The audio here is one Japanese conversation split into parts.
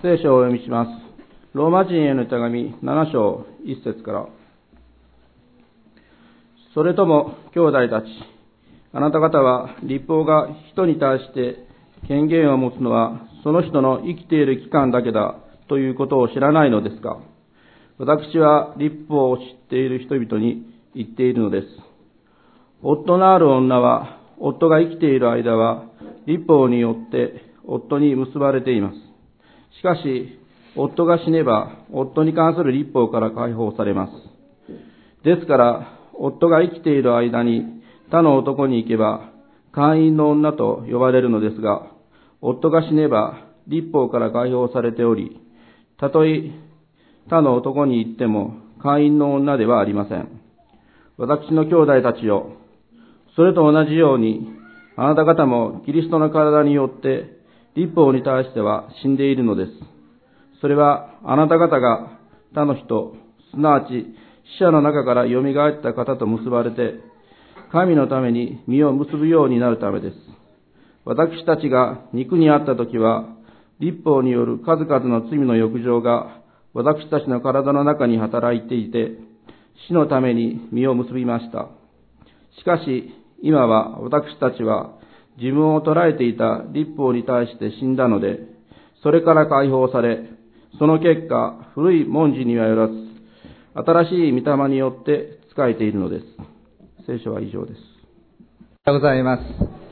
聖書をお読みします。ローマ人への手紙7章1節から。それとも兄弟たち、あなた方は律法が人に対して権限を持つのはその人の生きている期間だけだということを知らないのですか。私は律法を知っている人々に言っているのです。夫のある女は夫が生きている間は律法によって夫に結ばれています。しかし夫が死ねば夫に関する律法から解放されます。ですから夫が生きている間に他の男に行けば会員の女と呼ばれるのですが、夫が死ねば律法から解放されており、たとえ他の男に行っても会員の女ではありません。私の兄弟たちよ、それと同じようにあなた方もキリストの体によって律法に対しては死んでいるのです。それはあなた方が他の人、すなわち死者の中からよみがえった方と結ばれて、神のために実を結ぶようになるためです。私たちが肉にあったときは、律法による数々の罪の欲情が私たちの体の中に働いていて、死のために実を結びました。しかし、今は私たちは自分を捉えていた律法に対して死んだので、それから解放され、その結果、古い文字にはよらず、新しい御霊によって仕えているのです。聖書は以上です。 おはようございます。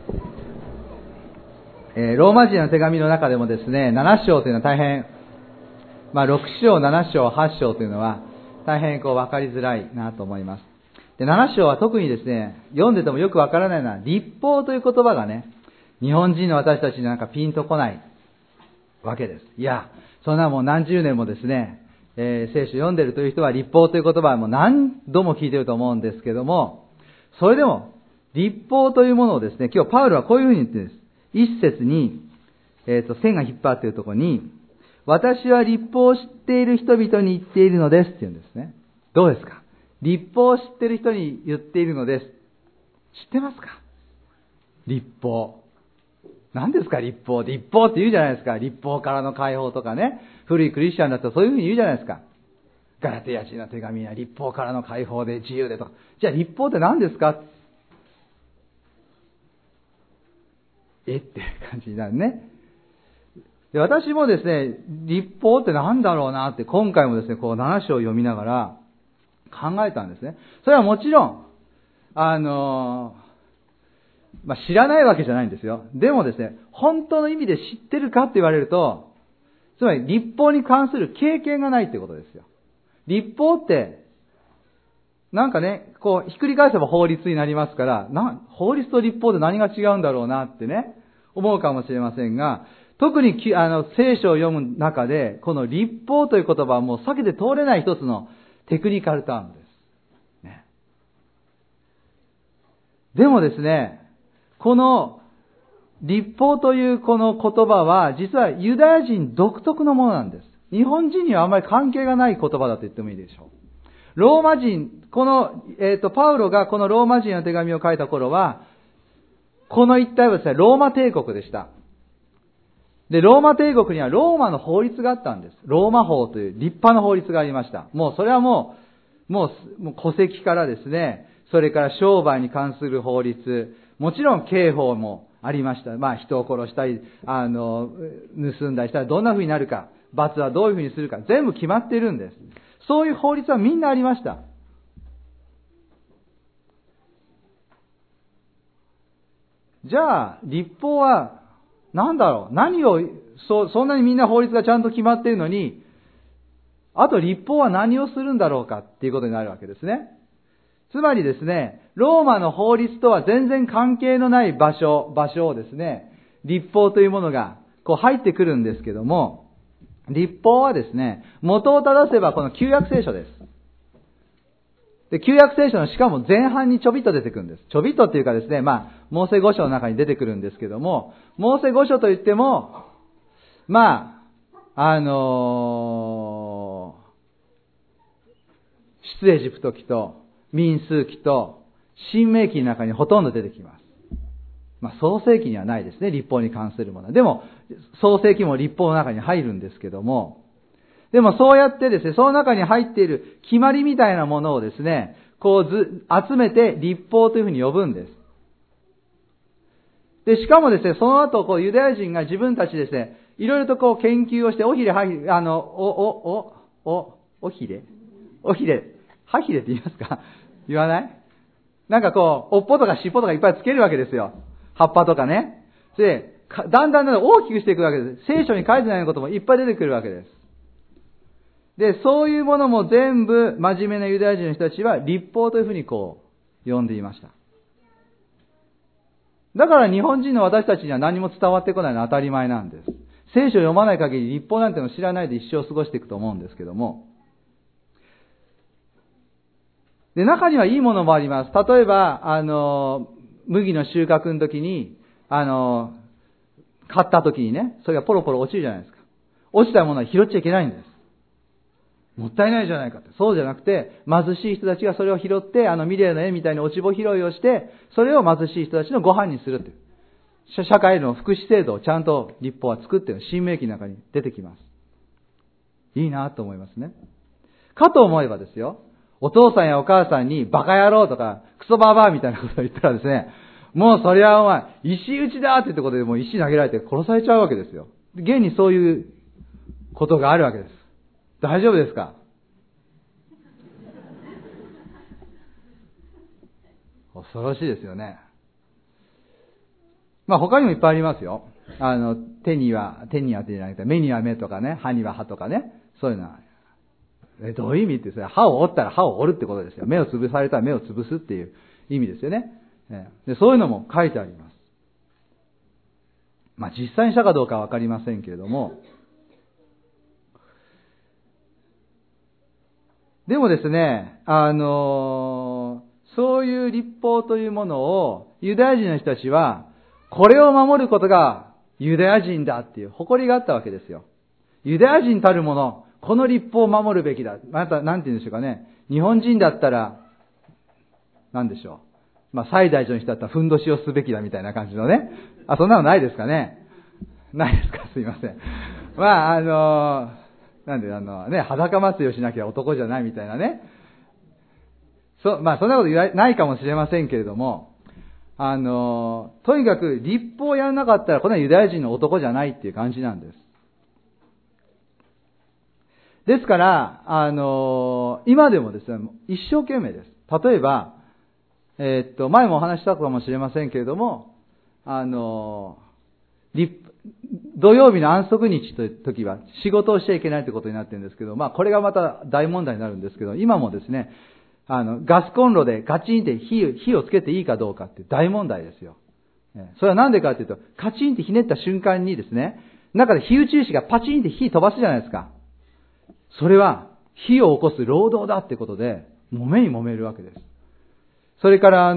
ローマ人の手紙の中でもですね、7章というのは大変、6章、7章、8章というのは大変分かりづらいなと思います。で、7章は特にですね、読んでてもよくわからないのは、律法という言葉がね、日本人の私たちになんかピンとこないわけです。いや、そんなもう何十年もですね、聖書読んでるという人は律法という言葉はもう何度も聞いてると思うんですけども、それでも律法というものをですね、今日パウロはこういうふうに言ってるんです。一節に、線が引っ張っているところに、私は律法を知っている人々に言っているのですって言うんですね。どうですか？律法を知っている人に言っているのです。知ってますか？律法。何ですか律法？律法って言うじゃないですか。律法からの解放とかね。古いクリスチャンだとそういうふうに言うじゃないですか。ガラテヤ人の手紙は律法からの解放で自由でとか。じゃあ律法って何ですか？って感じになるね。で、私もですね、律法って何だろうなって今回もですね、こう7章を読みながら考えたんですね。それはもちろん、知らないわけじゃないんですよ。でもですね、本当の意味で知ってるかって言われると、つまり律法に関する経験がないってことですよ。律法って、なんかね、こう、ひっくり返せば法律になりますから、法律と律法で何が違うんだろうなってね、思うかもしれませんが、特に聖書を読む中で、この律法という言葉はもう避けて通れない一つのテクニカルタームです。ね、でもですね、この律法というこの言葉は、実はユダヤ人独特のものなんです。日本人にはあまり関係がない言葉だと言ってもいいでしょう。ローマ人、この、パウロがこのローマ人の手紙を書いた頃は、この一帯はですね、ローマ帝国でした。で、ローマ帝国にはローマの法律があったんです。ローマ法という立派な法律がありました。もうそれはもう戸籍からですね、それから商売に関する法律、もちろん刑法もありました。人を殺したり、盗んだりしたらどんな風になるか、罰はどういう風にするか、全部決まっているんです。そういう法律はみんなありました。じゃあ、律法は何だろう？何を、そんなにみんな法律がちゃんと決まっているのに、あと律法は何をするんだろうかっていうことになるわけですね。つまりですね、ローマの法律とは全然関係のない場所をですね、律法というものがこう入ってくるんですけども、律法はですね、元を正せばこの旧約聖書です。で、旧約聖書のしかも前半にちょびっと出てくるんです。ちょびっとっていうかですね、モーセ五書の中に出てくるんですけども、モーセ五書といっても、出エジプト記と民数記と新明記の中にほとんど出てきます。 創世記にはないですね、律法に関するもの。でも、創世記も律法の中に入るんですけども、でもそうやってですね、その中に入っている決まりみたいなものをですね、集めて律法というふうに呼ぶんです。で、しかもですね、その後、ユダヤ人が自分たちですね、いろいろと研究をして、ハヒレって言いますか？言わない？なんか尾っぽとか尻尾とかいっぱいつけるわけですよ。葉っぱとかね。で、だんだん大きくしていくわけです。聖書に書いてないこともいっぱい出てくるわけです。で、そういうものも全部真面目なユダヤ人の人たちは律法というふうに呼んでいました。だから日本人の私たちには何も伝わってこないのは当たり前なんです。聖書を読まない限り律法なんてのを知らないで一生過ごしていくと思うんですけども。で、中にはいいものもあります。例えば、麦の収穫の時に、買った時にね、それがポロポロ落ちるじゃないですか。落ちたものは拾っちゃいけないんです。もったいないじゃないかって。そうじゃなくて、貧しい人たちがそれを拾って、ミレーの絵みたいに落ち穂拾いをして、それを貧しい人たちのご飯にするっていう。社会の福祉制度をちゃんと律法は作っている。新明記の中に出てきます。いいなと思いますね。かと思えばですよ、お父さんやお母さんにバカ野郎とかクソババアみたいなことを言ったらですね、もうそりゃお前、石打ちだって言ったことでもう石投げられて殺されちゃうわけですよ。現にそういうことがあるわけです。大丈夫ですか？恐ろしいですよね。他にもいっぱいありますよ。手には手じゃなくて、目には目とかね、歯には歯とかね、そういうのは。どういう意味って歯を折ったら歯を折るってことですよ。目を潰されたら目を潰すっていう意味ですよね。で、そういうのも書いてあります。実際にしたかどうかはわかりませんけれども、でもですね、そういう律法というものをユダヤ人の人たちは、これを守ることがユダヤ人だっていう誇りがあったわけですよ。ユダヤ人たるもの、この律法を守るべきだ。また、なんて言うんでしょうかね。日本人だったら、なんでしょう。最大寺の人だったら、ふんどしをすべきだみたいな感じのね。そんなのないですかね。ないですか、すいません。なんで裸祭りをしなきゃ男じゃないみたいなね。そんなことないかもしれませんけれども、とにかく律法をやらなかったら、これはユダヤ人の男じゃないっていう感じなんです。ですから、今でもですね、一生懸命です。例えば、前もお話したかもしれませんけれども、土曜日の安息日という時は仕事をしちゃいけないということになっているんですけど、これがまた大問題になるんですけど、今もですね、ガスコンロでガチンって火をつけていいかどうかって大問題ですよ。それはなんでかというと、カチンってひねった瞬間にですね、中で火打ち石がパチンって火飛ばすじゃないですか。それは火を起こす労働だってことで、揉めに揉めるわけです。それから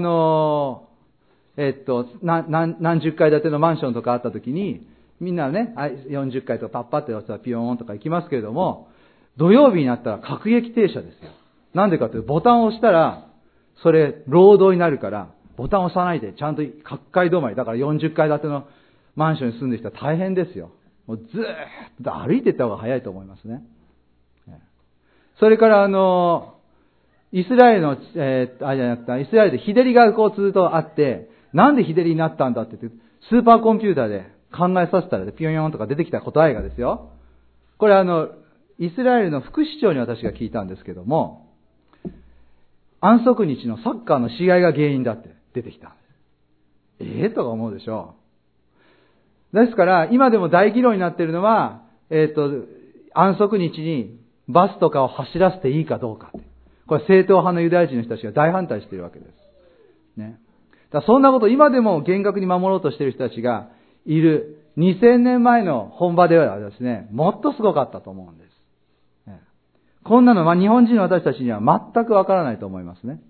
何十階建てのマンションとかあった時に、みんなね、40階とかパッパって押したらピヨーンとか行きますけれども、土曜日になったら各駅停車ですよ。なんでかというと、ボタンを押したら、それ、労働になるから、ボタンを押さないで、ちゃんと各階止まり、だから40階建てのマンションに住んでる人は大変ですよ。もうずーっと歩いていった方が早いと思いますね。それから、イスラエルの、イスラエルで日照りがずっとあって、なんで日照りになったんだって言って、スーパーコンピューターで考えさせたら、ピヨンヨンとか出てきた答えがですよ。これイスラエルの副市長に私が聞いたんですけども、安息日のサッカーの試合が原因だって出てきたんです。とか思うでしょう。ですから、今でも大議論になっているのは、安息日にバスとかを走らせていいかどうかって。これ正統派のユダヤ人の人たちが大反対しているわけです。ね。だからそんなこと今でも厳格に守ろうとしている人たちがいる2000年前の本場ではですね、もっとすごかったと思うんです。ね、こんなの日本人の私たちには全くわからないと思いますね。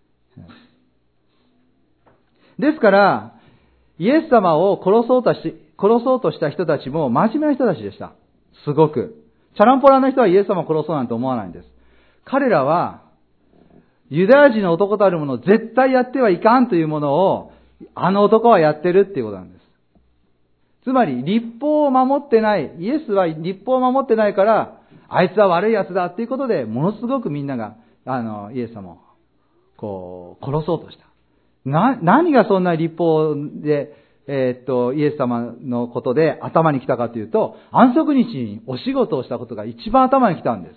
ですから、イエス様を殺そうとした人たちも真面目な人たちでした。すごく。チャランポラの人はイエス様を殺そうなんて思わないんです。彼らは、ユダヤ人の男たるものを絶対やってはいかんというものをあの男はやってるっていうことなんです。つまり、律法を守ってない、イエスは律法を守ってないから、あいつは悪い奴だっていうことで、ものすごくみんなが、イエス様を、殺そうとした。何がそんな律法で、イエス様のことで頭に来たかというと、安息日にお仕事をしたことが一番頭に来たんです。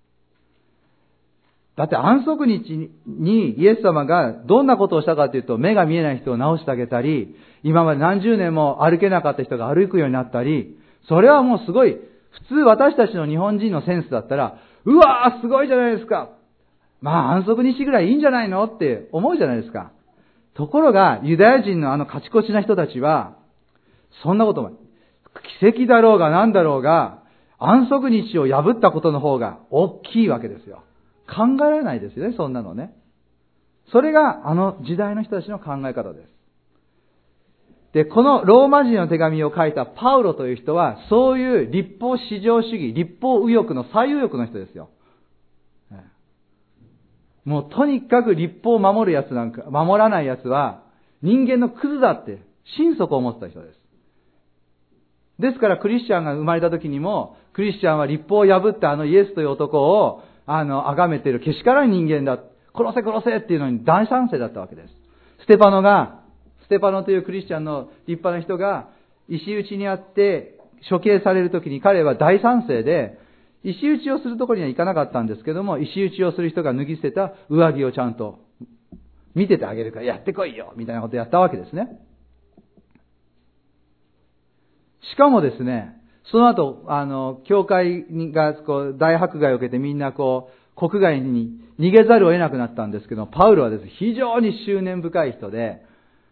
だって安息日にイエス様がどんなことをしたかというと、目が見えない人を治してあげたり、今まで何十年も歩けなかった人が歩くようになったり、それはもうすごい、普通私たちの日本人のセンスだったら、うわーすごいじゃないですか。まあ安息日ぐらいいいんじゃないのって思うじゃないですか。ところが、ユダヤ人のカチコチな人たちは、そんなことも、奇跡だろうが何だろうが、安息日を破ったことの方が大きいわけですよ。考えられないですよね、そんなのね。それがあの時代の人たちの考え方です。で、このローマ人の手紙を書いたパウロという人は、そういう律法至上主義、律法右翼の最右翼の人ですよ。もうとにかく律法を守るやつなんか、守らないやつは人間のクズだって心底思ってた人です。ですからクリスチャンが生まれた時にも、クリスチャンは律法を破ったイエスという男を崇めているけしからん人間だ。殺せ殺せっていうのに大賛成だったわけです。ステパノというクリスチャンの立派な人が石打ちにあって処刑される時に彼は大賛成で、石打ちをするところには行かなかったんですけども、石打ちをする人が脱ぎ捨てた上着をちゃんと見ててあげるからやってこいよみたいなことをやったわけですね。しかもですね、その後、教会が大迫害を受けてみんな国外に逃げざるを得なくなったんですけど、パウロはですね、非常に執念深い人で、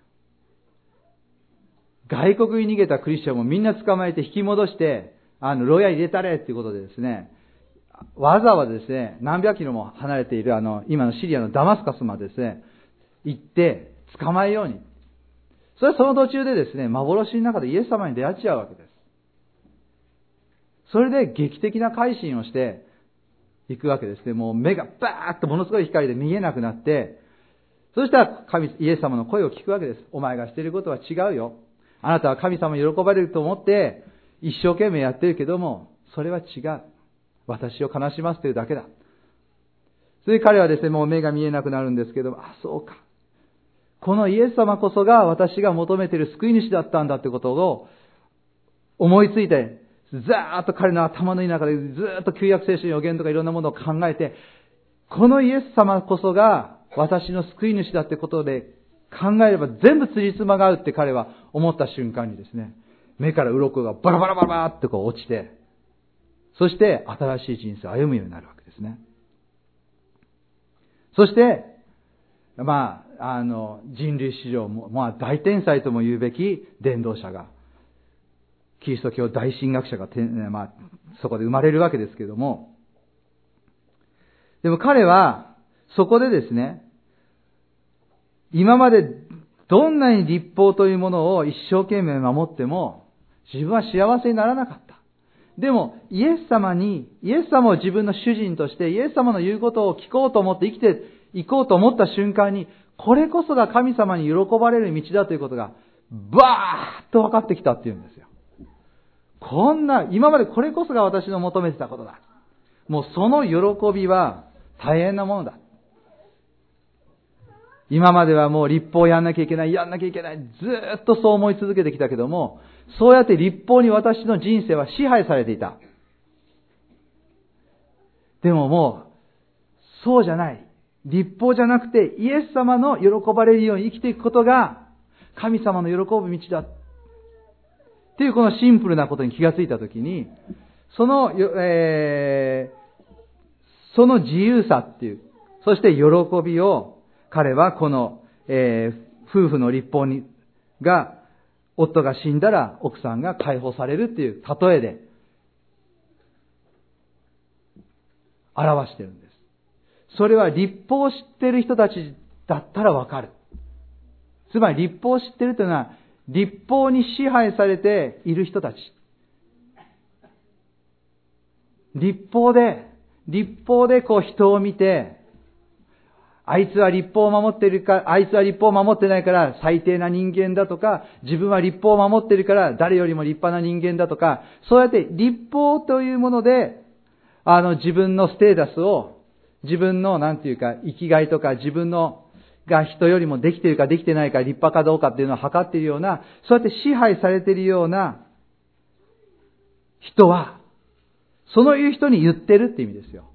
外国に逃げたクリスチャンもみんな捕まえて引き戻して、牢屋に入れたれっていうことでですね、わざわざですね、何百キロも離れている今のシリアのダマスカスまでですね、行って捕まえように。それはその途中でですね、幻の中でイエス様に出会っちゃうわけです。それで劇的な改心をしていくわけですね。もう目がバーッとものすごい光で見えなくなって、そしたらイエス様の声を聞くわけです。お前がしていることは違うよ。あなたは神様に喜ばれると思って一生懸命やってるけども、それは違う。私を悲しませているだけだ。それで彼はですね、もう目が見えなくなるんですけども、そうか。このイエス様こそが私が求めている救い主だったんだってことを思いついて、ざーっと彼の頭の中でずーっと旧約聖書の予言とかいろんなものを考えて、このイエス様こそが私の救い主だってことで考えれば全部辻褄が合うって彼は思った瞬間にですね、目から鱗がバラバラバラバラって落ちて、そして新しい人生を歩むようになるわけですね。そして、人類史上も、大天才とも言うべき伝道者が、キリスト教大神学者が、そこで生まれるわけですけれども、でも彼は、そこでですね、今までどんなに律法というものを一生懸命守っても、自分は幸せにならなかった。でも、イエス様を自分の主人として、イエス様の言うことを聞こうと思って生きていこうと思った瞬間に、これこそが神様に喜ばれる道だということが、バーッと分かってきたっていうんですよ。今までこれこそが私の求めてたことだ。もうその喜びは大変なものだ。今まではもう律法をやんなきゃいけない、ずーっとそう思い続けてきたけども、そうやって律法に私の人生は支配されていた。でももう、そうじゃない。律法じゃなくて、イエス様の喜ばれるように生きていくことが、神様の喜ぶ道だ。っていうこのシンプルなことに気がついたときに、その自由さっていう、そして喜びを、彼はこの、夫婦の律法が、夫が死んだら奥さんが解放されるっていう例えで表しているんです。それは律法を知っている人たちだったらわかる。つまり律法を知っているというのは、律法に支配されている人たち。律法で人を見て、 あいつは律法を守っているか、あいつは律法を守ってないから最低な人間だとか、自分は律法を守っているから誰よりも立派な人間だとか、そうやって律法というもので、自分のステータスを、自分の生きがいとか、自分のが人よりもできているかできてないか、立派かどうかっていうのを測っているような、そうやって支配されているような人は、そういう人に言ってるって意味ですよ。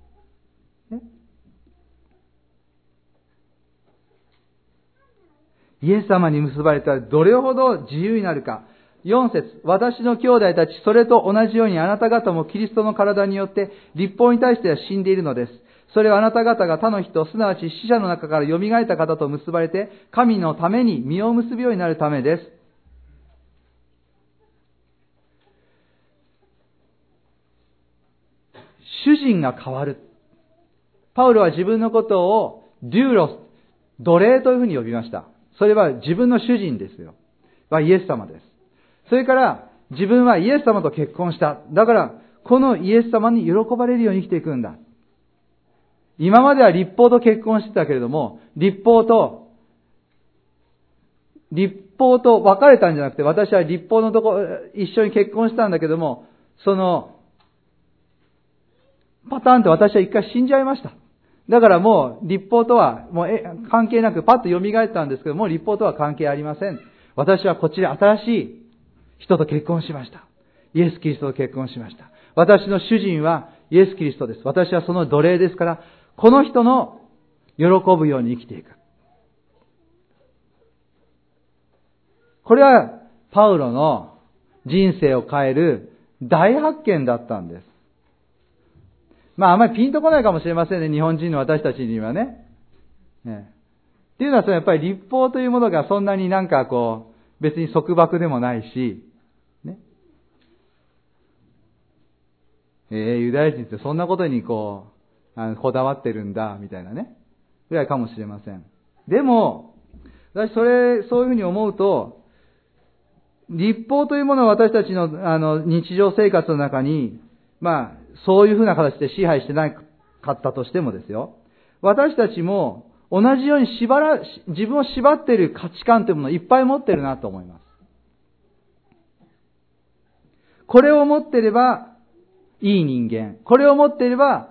イエス様に結ばれたらどれほど自由になるか。4節、私の兄弟たち、それと同じようにあなた方もキリストの体によって律法に対しては死んでいるのです。それはあなた方が他の人、すなわち死者の中から蘇った方と結ばれて、神のために実を結ぶようになるためです。主人が変わる。パウロは自分のことをデューロス、奴隷というふうに呼びました。それは自分の主人ですよ。イエス様です。それから自分はイエス様と結婚した。だからこのイエス様に喜ばれるように生きていくんだ。今までは律法と結婚してたけれども、律法と別れたんじゃなくて、私は律法のとこ一緒に結婚したんだけども、そのパターンって私は一回死んじゃいました。だからもう律法とはもう関係なくパッと蘇ったんですけども、律法とは関係ありません。私はこっちで新しい人と結婚しました。イエス・キリストと結婚しました。私の主人はイエス・キリストです。私はその奴隷ですから、この人の喜ぶように生きていく。これはパウロの人生を変える大発見だったんです。あまりピンとこないかもしれませんね。日本人の私たちにはね。っていうのはやっぱり律法というものがそんなに別に束縛でもないし、ね。ユダヤ人ってそんなことにこだわってるんだ、みたいなね。ぐらいかもしれません。でも、私そういうふうに思うと、律法というものは私たちの日常生活の中に、そういうふうな形で支配してなかったとしてもですよ。私たちも同じように自分を縛っている価値観というものをいっぱい持っているなと思います。これを持っていればいい人間。これを持っていれば、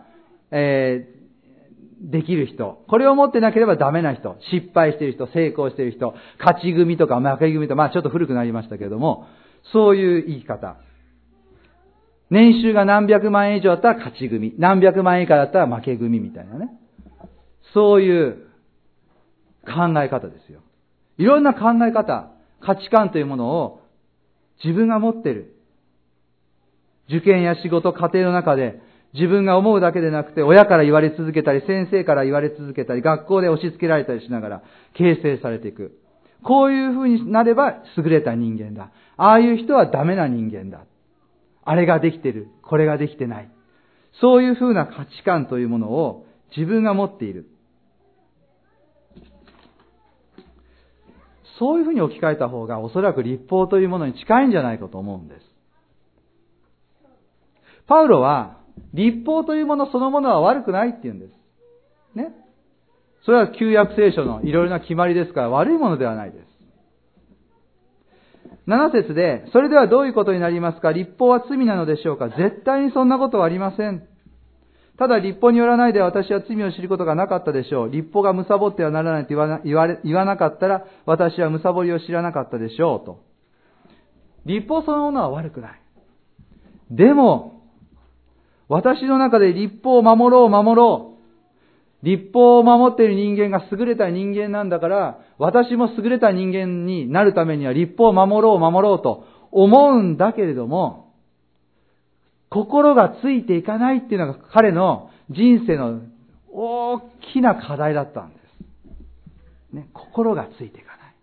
できる人。これを持ってなければダメな人。失敗している人、成功している人。勝ち組とか負け組とか、ちょっと古くなりましたけれども、そういう言い方。年収が何百万円以上だったら勝ち組。何百万円以下だったら負け組みたいなね。そういう考え方ですよ。いろんな考え方、価値観というものを自分が持っている。受験や仕事、家庭の中で自分が思うだけでなくて、親から言われ続けたり、先生から言われ続けたり、学校で押し付けられたりしながら形成されていく。こういうふうになれば優れた人間だ。ああいう人はダメな人間だ。あれができてる。これができてない。そういうふうな価値観というものを自分が持っている。そういうふうに置き換えた方がおそらく律法というものに近いんじゃないかと思うんです。パウロは律法というものそのものは悪くないって言うんです。ね。それは旧約聖書のいろいろな決まりですから悪いものではないです。7節で、それではどういうことになりますか？律法は罪なのでしょうか？絶対にそんなことはありません。ただ律法によらないで私は罪を知ることがなかったでしょう。律法が貪ってはならないと言わなかったら私は貪りを知らなかったでしょうと。律法そのものは悪くない。でも、私の中で律法を守ろう。律法を守っている人間が優れた人間なんだから、私も優れた人間になるためには律法を守ろうと思うんだけれども、心がついていかないっていうのが彼の人生の大きな課題だったんです。ね、心がついていかない。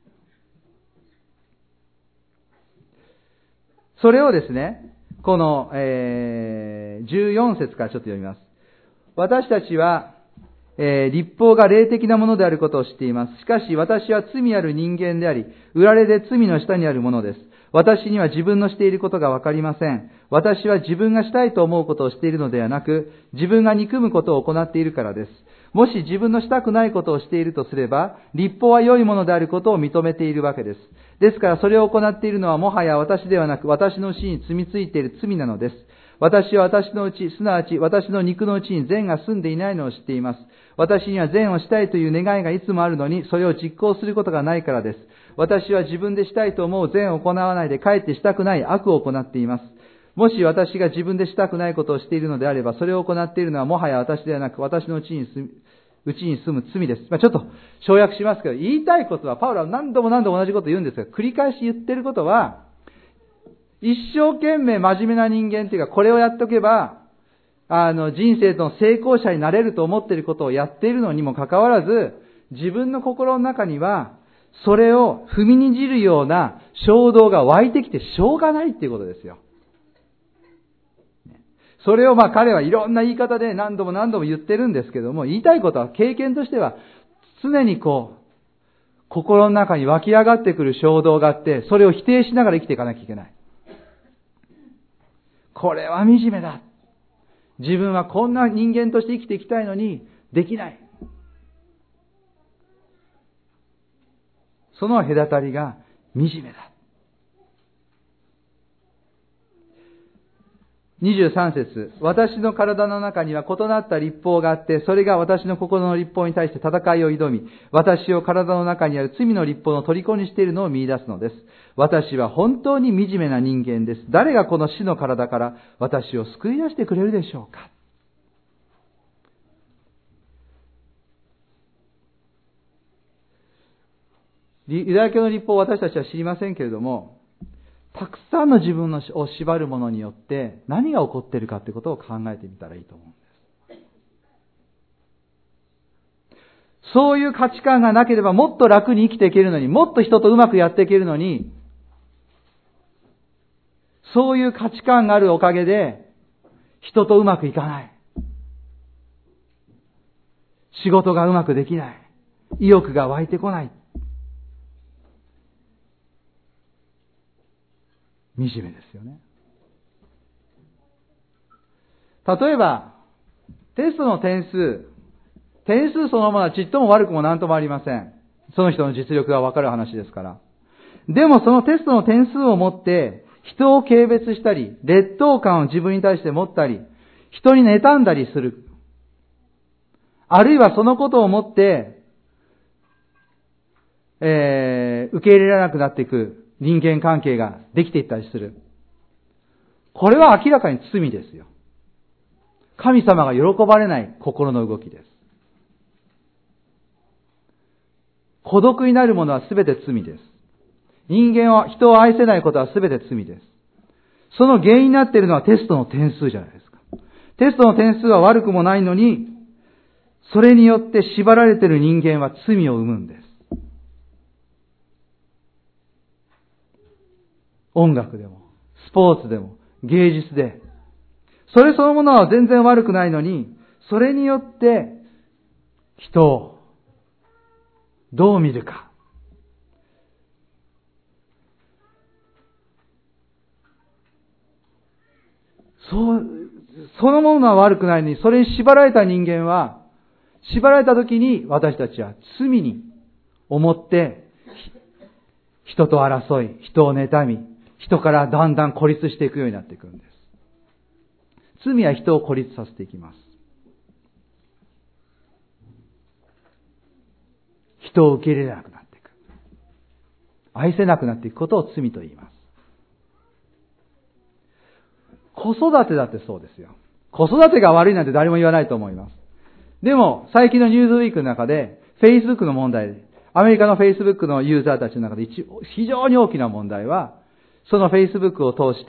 それをですね、この、14節からちょっと読みます。私たちは、律法が霊的なものであることを知っています。しかし私は罪ある人間であり、売られで罪の下にあるものです。 私には自分のしていることがわかりません。私は自分がしたいと思うことをしているのではなく、自分が憎むことを行っているからです。もし自分のしたくないことをしているとすれば、律法は良いものであることを認めているわけです。ですからそれを行っているのはもはや私ではなく、私のうちに住み着いている罪なのです。私は私のうち、すなわち私の肉のうちに善が住んでいないのを知っています。私には善をしたいという願いがいつもあるのに、それを実行することがないからです。私は自分でしたいと思う善を行わないで、かえってしたくない悪を行っています。もし私が自分でしたくないことをしているのであれば、それを行っているのはもはや私ではなく、私のうちに住む罪です。ちょっと省略しますけど、言いたいことは、パウロは何度も同じことを言うんですが、繰り返し言ってることは、一生懸命真面目な人間っていうか、これをやっておけば、人生の成功者になれると思っていることをやっているのにもかかわらず、自分の心の中には、それを踏みにじるような衝動が湧いてきてしょうがないっていうことですよ。それを彼はいろんな言い方で何度も言ってるんですけども、言いたいことは経験としては、常に心の中に湧き上がってくる衝動があって、それを否定しながら生きていかなきゃいけない。これは惨めだ。自分はこんな人間として生きていきたいのに、できない。その隔たりが惨めだ。23節、私の体の中には異なった律法があって、それが私の心の律法に対して戦いを挑み、私を体の中にある罪の律法の虜にしているのを見出すのです。私は本当に惨めな人間です。誰がこの死の体から私を救い出してくれるでしょうか。ユダヤ教の律法を私たちは知りませんけれども、たくさんの自分を縛るものによって何が起こっているかということを考えてみたらいいと思うんです。そういう価値観がなければもっと楽に生きていけるのに、もっと人とうまくやっていけるのに、そういう価値観があるおかげで人とうまくいかない。仕事がうまくできない。意欲が湧いてこない。惨めですよね。例えば、テストの点数そのものはちっとも悪くもなんともありません。その人の実力がわかる話ですから。でもそのテストの点数を持って、人を軽蔑したり、劣等感を自分に対して持ったり、人に妬んだりする。あるいはそのことをもって、受け入れられなくなっていく。人間関係ができていったりする。これは明らかに罪ですよ。神様が喜ばれない心の動きです。孤独になるものはすべて罪です。人を愛せないことはすべて罪です。その原因になっているのはテストの点数じゃないですか。テストの点数は悪くもないのに、それによって縛られている人間は罪を生むんです。音楽でも、スポーツでも、芸術で。それそのものは全然悪くないのに、それによって人をどう見るか。そのものは悪くないのに、それに縛られた人間は、縛られた時に私たちは罪に思って、人と争い、人を妬み、人からだんだん孤立していくようになっていくんです。罪は人を孤立させていきます。人を受け入れなくなっていく。愛せなくなっていくことを罪と言います。子育てだってそうですよ。子育てが悪いなんて誰も言わないと思います。でも、最近のニューズウィークの中で、Facebook の問題で、アメリカの Facebook のユーザーたちの中で非常に大きな問題は、その Facebook を通して、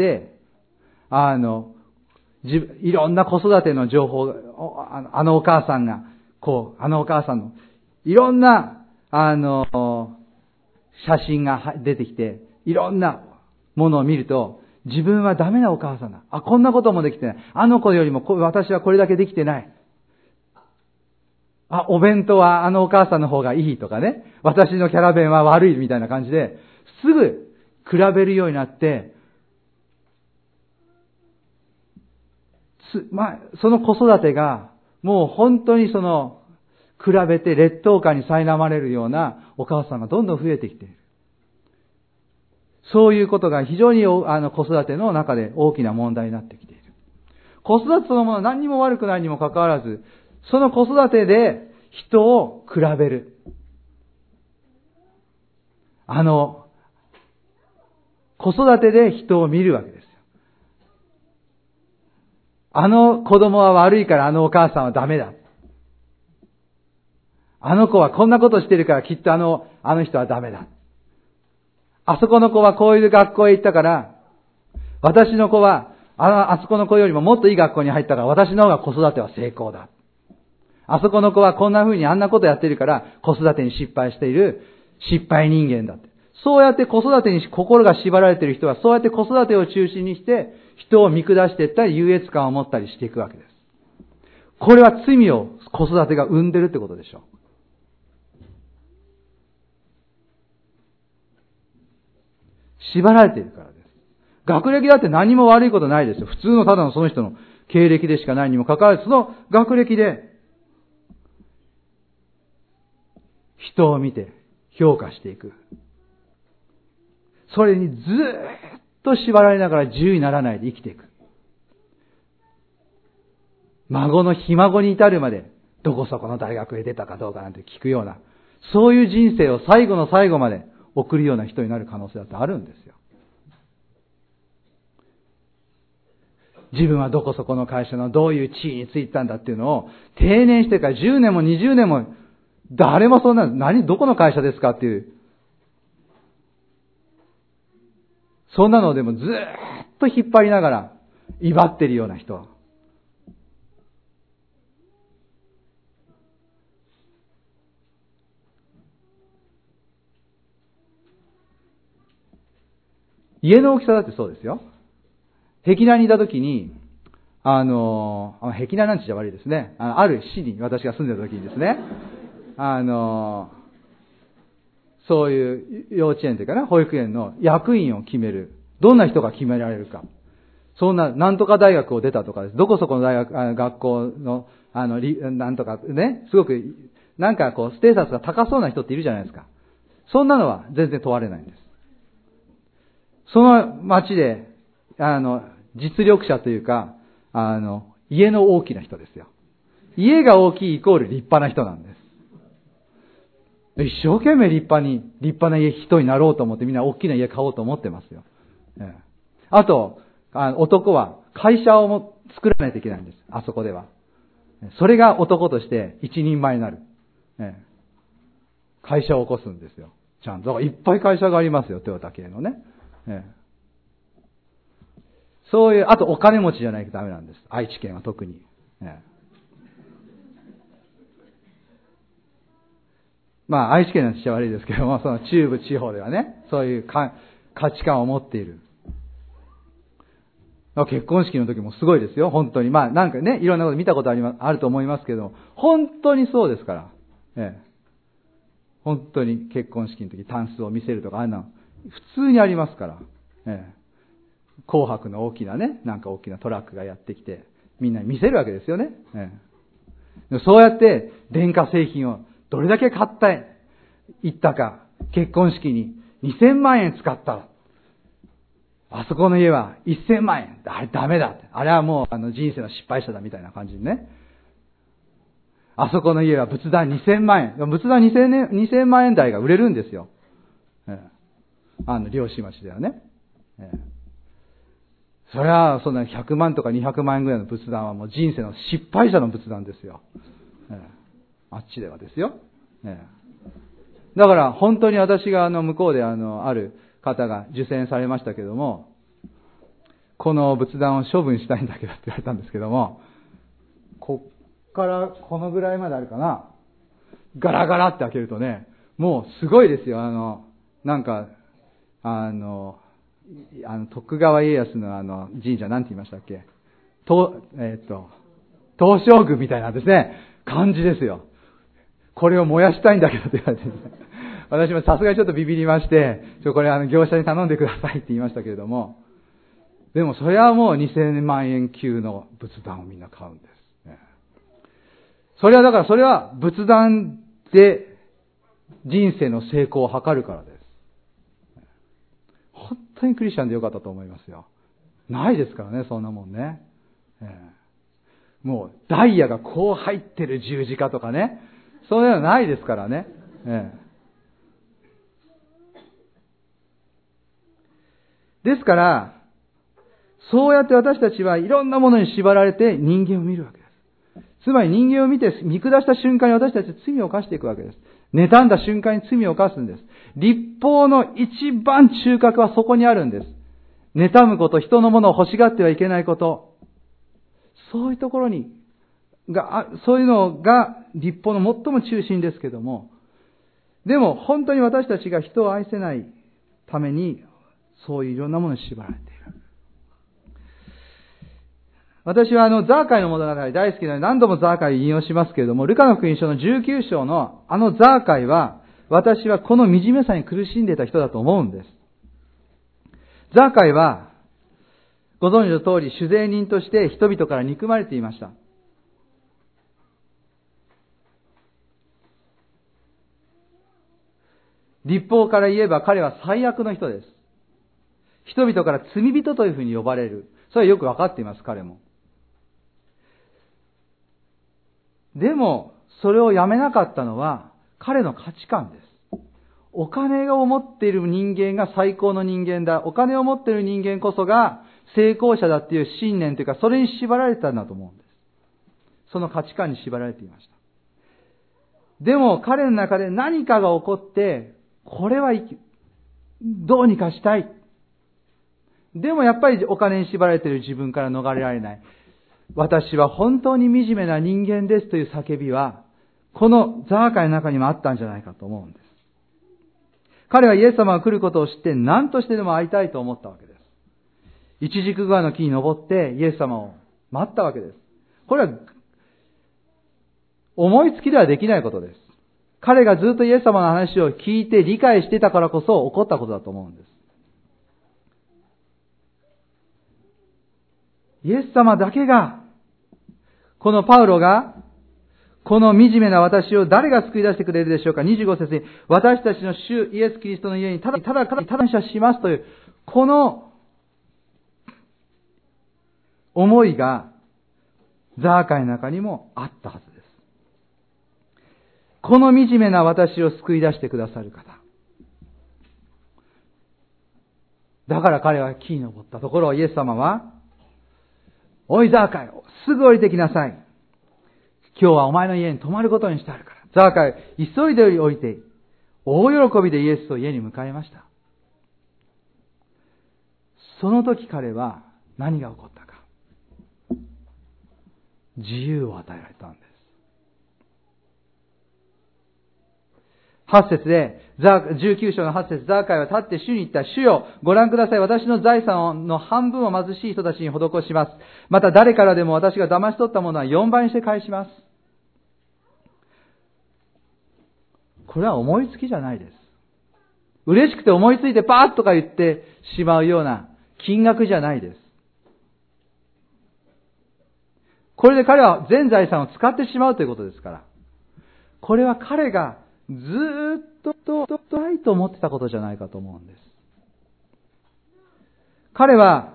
いろんな子育ての情報、お母さんが、お母さんの、いろんな、写真が出てきて、いろんなものを見ると、自分はダメなお母さんだ。こんなこともできてない。あの子よりも私はこれだけできてない。お弁当はお母さんの方がいいとかね。私のキャラ弁は悪いみたいな感じで、すぐ比べるようになって、その子育てがもう本当に比べて劣等感に苛まれるようなお母さんがどんどん増えてきている。そういうことが非常に子育ての中で大きな問題になってきている。子育てそのもの何にも悪くないにもかかわらず、その子育てで人を比べる。子育てで人を見るわけですよ。あの子供は悪いからあのお母さんはダメだ。あの子はこんなことしてるからきっとあの人はダメだ。あそこの子はこういう学校へ行ったから、私の子はあそこの子よりももっといい学校に入ったから私の方が子育ては成功だ。あそこの子はこんな風にあんなことやってるから子育てに失敗している失敗人間だって。そうやって子育てに心が縛られている人はそうやって子育てを中心にして人を見下していったり優越感を持ったりしていくわけです。これは罪を子育てが生んでるってことでしょう。縛られているからです。学歴だって何も悪いことないですよ。普通のただのその人の経歴でしかないにもかかわらず、その学歴で人を見て評価していく。それにずっと縛られながら自由にならないで生きていく。孫のひ孫に至るまでどこそこの大学へ出たかどうかなんて聞くような、そういう人生を最後の最後まで送るような人になる可能性だってあるんですよ。自分はどこそこの会社のどういう地位についたんだっていうのを定年してから10年も20年も誰もそんなどこの会社ですかっていうそんなのでもずっと引っ張りながら威張ってるような人、家の大きさだってそうですよ。碧南にいたときに、碧南なんてじゃ悪いですね。ある市に私が住んでたときにですね、そういう幼稚園というかな、保育園の役員を決める。どんな人が決められるか。そんな、なんとか大学を出たとかです。どこそこの学校の、なんとかね、すごく、なんかステータスが高そうな人っているじゃないですか。そんなのは全然問われないんです。その町で、実力者というか、家の大きな人ですよ。家が大きいイコール立派な人なんです。一生懸命立派な人になろうと思ってみんな大きな家買おうと思ってますよ。あと、男は会社を作らないといけないんです。あそこでは。それが男として一人前になる。会社を起こすんですよ。ちゃんと。いっぱい会社がありますよ、豊田系のね。そういう、あとお金持ちじゃないとダメなんです。愛知県は特に。まあ愛知県なんてしちゃ悪いですけども、その中部地方ではね、そういう価値観を持っている。結婚式の時もすごいですよ、本当に。まあなんかね、いろんなこと見たことあると思いますけど、本当にそうですから。本当に結婚式の時タンスを見せるとか、あんなの普通にありますから。紅白の大きなね、なんか大きなトラックがやってきて、みんなに見せるわけですよね。そうやって電化製品をどれだけ買っていったか、結婚式に2000万円使った。あそこの家は1000万円。あれダメだって。あれはもう人生の失敗者だみたいな感じでね。あそこの家は仏壇2000万円。仏壇2000万円台が売れるんですよ。漁師町ではね。それはそんな100万とか200万円ぐらいの仏壇はもう人生の失敗者の仏壇ですよ。あっちではですよ。だから本当に私が向こうである方が受選されましたけども、この仏壇を処分したいんだけどって言われたんですけども、こっからこのぐらいまであるかな。ガラガラって開けるとね、もうすごいですよ。なんか、徳川家康の神社なんて言いましたっけ？東照宮みたいなですね、感じですよ。これを燃やしたいんだけどって言われてですね。 私もさすがにちょっとビビりまして、これ業者に頼んでくださいって言いましたけれども、でもそれはもう2000万円級の仏壇をみんな買うんですね。それはだからそれは仏壇で人生の成功を図るからです。本当にクリスチャンでよかったと思いますよ。ないですからね、そんなもんね。もうダイヤがこう入ってる十字架とかね、そういうのはないですからね。ですから、そうやって私たちはいろんなものに縛られて人間を見るわけです。つまり人間を見て見下した瞬間に私たちは罪を犯していくわけです。妬んだ瞬間に罪を犯すんです。律法の一番中核はそこにあるんです。妬むこと、人のものを欲しがってはいけないこと。そういうところに、そういうのが律法の最も中心ですけども、でも本当に私たちが人を愛せないために、そういういろんなものに縛られている。私はザーカイの物語大好きなので何度もザーカイを引用しますけれども、ルカの福音書の19章のザーカイは、私はこの惨めさに苦しんでいた人だと思うんです。ザーカイは、ご存知の通り、主税人として人々から憎まれていました。律法から言えば彼は最悪の人です。人々から罪人というふうに呼ばれる。それはよくわかっています、彼も。でも、それをやめなかったのは、彼の価値観です。お金を持っている人間が最高の人間だ。お金を持っている人間こそが成功者だっていう信念というか、それに縛られてたんだと思うんです。その価値観に縛られていました。でも、彼の中で何かが起こって、これはどうにかしたい。でもやっぱりお金に縛られている自分から逃れられない。私は本当に惨めな人間ですという叫びは、このザーカイの中にもあったんじゃないかと思うんです。彼はイエス様が来ることを知って何としてでも会いたいと思ったわけです。イチジクグアの木に登ってイエス様を待ったわけです。これは思いつきではできないことです。彼がずっとイエス様の話を聞いて理解してたからこそ起こったことだと思うんです。イエス様だけが、このパウロが、この惨めな私を誰が救い出してくれるでしょうか。25節に、私たちの主イエス・キリストの家にただ感謝しますという、この思いが、ザーカイの中にもあったはずです。この惨めな私を救い出してくださる方。だから彼は木に登ったところ、イエス様は、おいザーカイ、すぐ降りてきなさい。今日はお前の家に泊まることにしてあるから。ザーカイ、急いで降りて、大喜びでイエスを家に迎えました。その時彼は何が起こったか。自由を与えられたんです。8節で、19章の8節、ザーカイは立って主に言った。主よ、ご覧ください。私の財産の半分を貧しい人たちに施します。また誰からでも私が騙し取ったものは4倍にして返します。これは思いつきじゃないです。嬉しくて思いついてパーッとか言ってしまうような金額じゃないです。これで彼は全財産を使ってしまうということですから。これは彼がずーっとないと思ってたことじゃないかと思うんです。彼は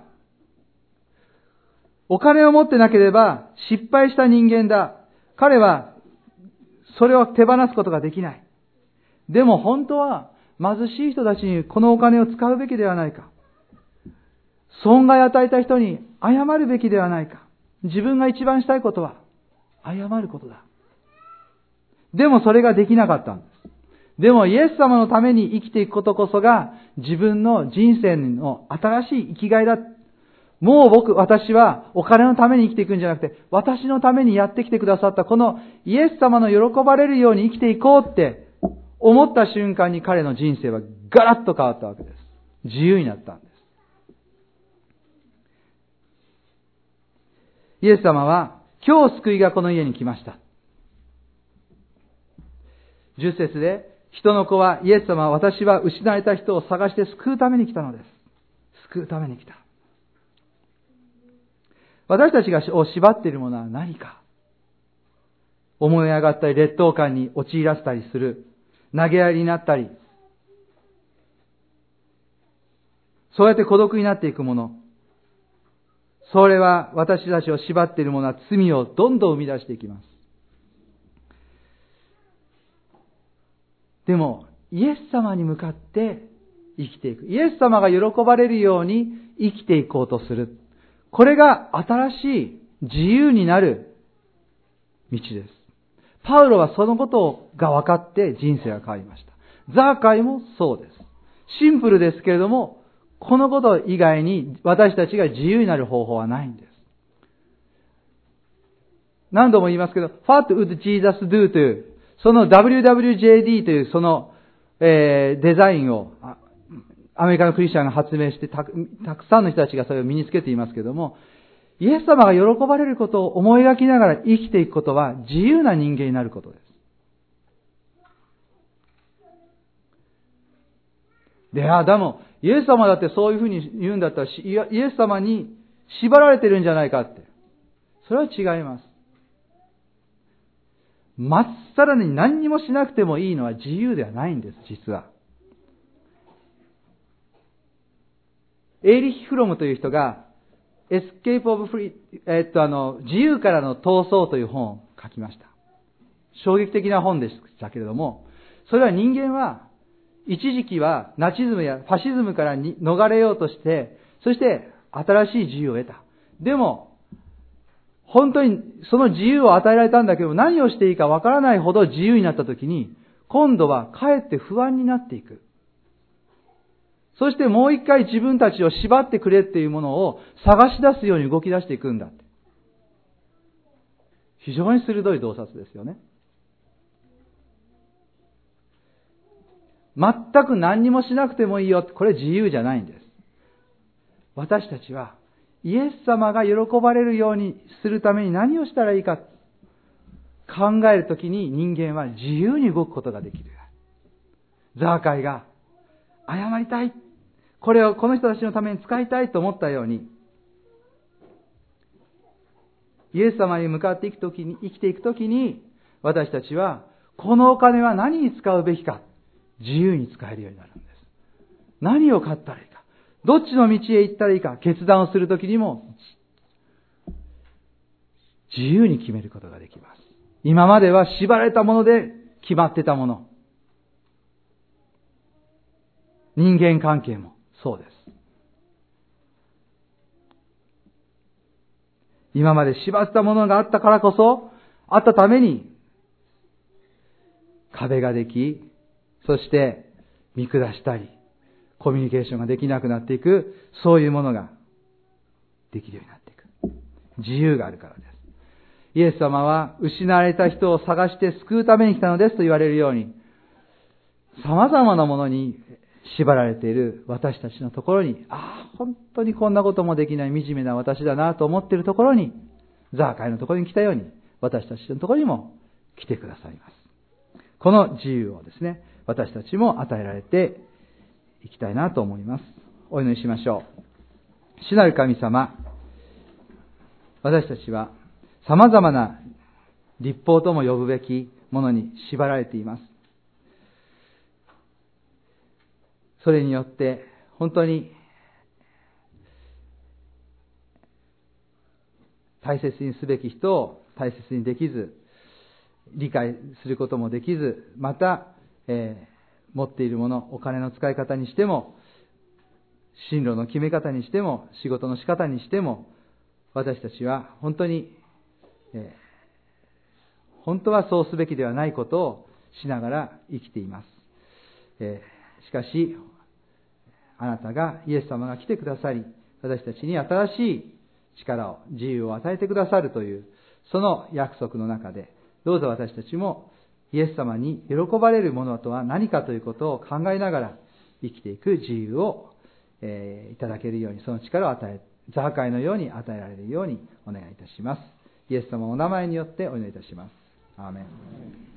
お金を持ってなければ失敗した人間だ。彼はそれを手放すことができない。でも本当は貧しい人たちにこのお金を使うべきではないか。損害を与えた人に謝るべきではないか。自分が一番したいことは謝ることだ。でもそれができなかったんです。でもイエス様のために生きていくことこそが自分の人生の新しい生きがいだ。もう私はお金のために生きていくんじゃなくて、私のためにやってきてくださったこのイエス様の喜ばれるように生きていこうって思った瞬間に彼の人生はガラッと変わったわけです。自由になったんです。イエス様は今日救いがこの家に来ました。10節で、 人の子は、イエス様は私は失われた人を探して救うために来たのです。救うために来た。私たちを縛っているものは何か。思い上がったり劣等感に陥らせたりする。投げやりになったり。そうやって孤独になっていくもの。それは私たちを縛っているものは罪をどんどん生み出していきます。でも、イエス様に向かって生きていく。イエス様が喜ばれるように生きていこうとする。これが新しい自由になる道です。パウロはそのことが分かって人生が変わりました。ザーカイもそうです。シンプルですけれども、このこと以外に私たちが自由になる方法はないんです。何度も言いますけど、What would Jesus do という、その WWJD というその、デザインをアメリカのクリスチャンが発明してたくさんの人たちがそれを身につけていますけれども、イエス様が喜ばれることを思い描きながら生きていくことは自由な人間になることです。で、でも、イエス様だってそういうふうに言うんだったら、イエス様に縛られてるんじゃないかって。それは違います。まっさらに何にもしなくてもいいのは自由ではないんです、実は。エーリヒ・フロムという人が、Escape of Free、自由からの逃走という本を書きました。衝撃的な本でしたけれども、それは人間は、一時期はナチズムやファシズムから逃れようとして、そして新しい自由を得た。でも、本当にその自由を与えられたんだけど、何をしていいかわからないほど自由になったときに、今度はかえって不安になっていく。そしてもう一回自分たちを縛ってくれっていうものを探し出すように動き出していくんだって。非常に鋭い洞察ですよね。全く何にもしなくてもいいよ。これ自由じゃないんです。私たちはイエス様が喜ばれるようにするために何をしたらいいか考えるときに人間は自由に動くことができる。ザーカイが謝りたい。これをこの人たちのために使いたいと思ったように、イエス様に向かって生きていくときに、私たちはこのお金は何に使うべきか、自由に使えるようになるんです。何を買ったらいいか、どっちの道へ行ったらいいか、決断をするときにも自由に決めることができます。今までは縛られたもので決まってたもの。人間関係もそうです。今まで縛ったものがあったからこそ、あったために壁ができ、そして見下したり、コミュニケーションができなくなっていく、そういうものができるようになっていく。自由があるからです。イエス様は失われた人を探して救うために来たのですと言われるように、様々なものに縛られている私たちのところに、本当にこんなこともできない惨めな私だなと思っているところに、ザーカイのところに来たように、私たちのところにも来てくださいます。この自由をですね、私たちも与えられていきたいなと思います。お祈りしましょう。主なる神様、私たちは様々な律法とも呼ぶべきものに縛られています。それによって本当に大切にすべき人を大切にできず、理解することもできず、また、持っているもの、お金の使い方にしても、進路の決め方にしても、仕事の仕方にしても、私たちは本当に、本当はそうすべきではないことをしながら生きています。しかし、あなたが、イエス様が来てくださり、私たちに新しい力を、自由を与えてくださるという、その約束の中で、どうぞ私たちもイエス様に喜ばれるものとは何かということを考えながら生きていく自由を、いただけるように、その力をザーカイのように与えられるようにお願いいたします。イエス様のお名前によってお祈りいたします。アーメン。